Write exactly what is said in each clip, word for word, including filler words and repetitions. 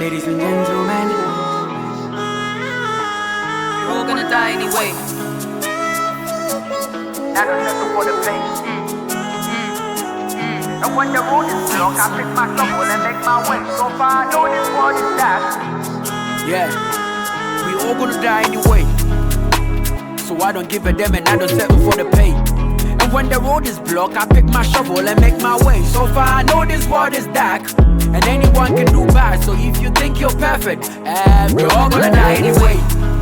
Ladies and gentlemen, we're all gonna die anyway. Not a settle for the pain. And when the road is blocked, I pick my shovel and make my way. So far, I know this world is that. yeah, we all gonna die anyway. So I don't give a damn and I don't settle for the pay. And when the road is blocked, I pick my shovel and make my way. So far, I know this world is dark, and anyone can do bad. So if you think you're perfect, eh, we're all gonna die anyway.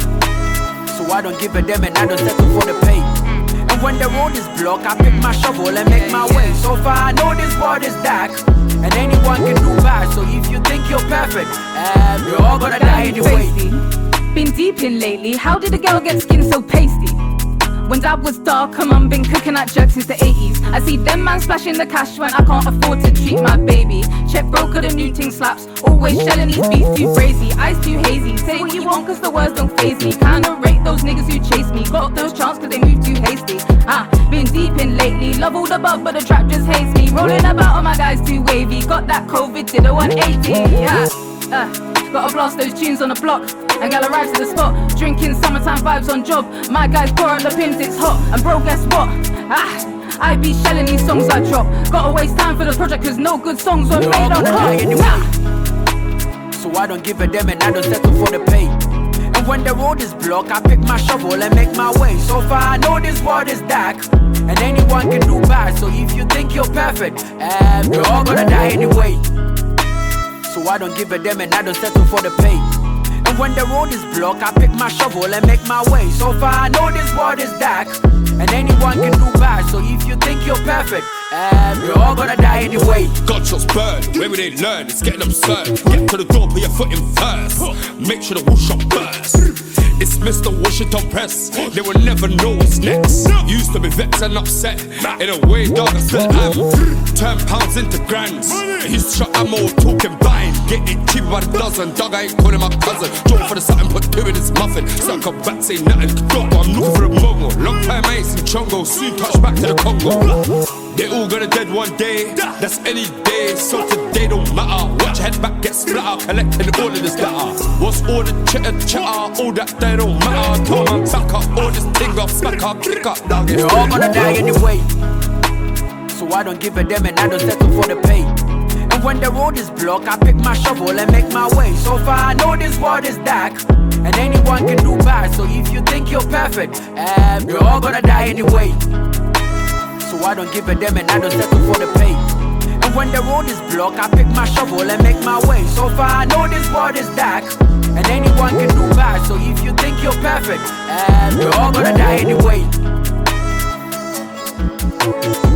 So I don't give a damn and I don't settle for the pay. And when the road is blocked, I pick my shovel and make my way. So far, I know this world is dark, and anyone can do bad. So if you think you're perfect, eh, we're all gonna die anyway. Been deep in lately, how did a girl get skin so pasty? When dad was dark, her mum been cooking at jerk since the eighties. I see them man splashing the cash when I can't afford to treat my baby. Check broker, the new ting slaps. Always shelling these beats too crazy. Eyes too hazy. Say what you want cause the words don't faze me. Kinda rate those niggas who chase me. Got those chance cause they move too hasty. Ah, been deep in lately. Love all the bug but the trap just hates me. Rolling about on my guys too wavy. Got that COVID, did a one eighty. Yeah, uh, gotta blast those tunes on the block and gal arrives to the spot. Drinking summertime vibes on job. My guys pour out the pins, it's hot. And bro, guess what? Ah, I be shelling these songs I drop. Gotta waste time for the project cause no good songs were made on clock. Nah. So I don't give a damn and I don't settle for the pay. And when the road is blocked, I pick my shovel and make my way. So far I know this world is dark, and anyone can do bad. So if you think you're perfect, eh, we're all gonna die anyway. So I don't give a damn and I don't settle for the pay. And when the road is blocked, I pick my shovel and make my way. So far I know this world is dark, and anyone can do bad. So if you think you're perfect, eh, we're all gonna die anyway. Gunshots burn, where we they learn, it's getting absurd. Get to the door, put your foot in first. Make sure the whoosh up burst. It's Mister Washington Press, they will never know what's next. Used to be vexed and upset, in a way dog I still am. Turn pounds into grands, he's shot ammo talking blind. Get it cheap by the dozen, dog I ain't calling my cousin. Draw for the something, put two in his muffin. Suck up back, say nothing, dog I'm looking for the mogo. Long time I ain't seen Chongo, soon touch back to the Congo. They all gonna dead one day, that's any day. So today don't matter, watch your head back, get splatter. Collecting all of this data. What's all the chitter chatter, all that they don't matter. Come on, back up, all this thing up, smack up, kick up, dog. We're all gonna die anyway. So I don't give a damn and I don't settle for the pay. And when the road is blocked, I pick my shovel and make my way. So far I know this world is dark, and anyone can do bad. So if you think you're perfect, eh, we're all gonna die anyway. So I don't give a damn and I don't settle for the pay. And when the road is blocked, I pick my shovel and make my way. So far I know this world is dark, and anyone can do bad. So if you think you're perfect, eh, we're all gonna die anyway.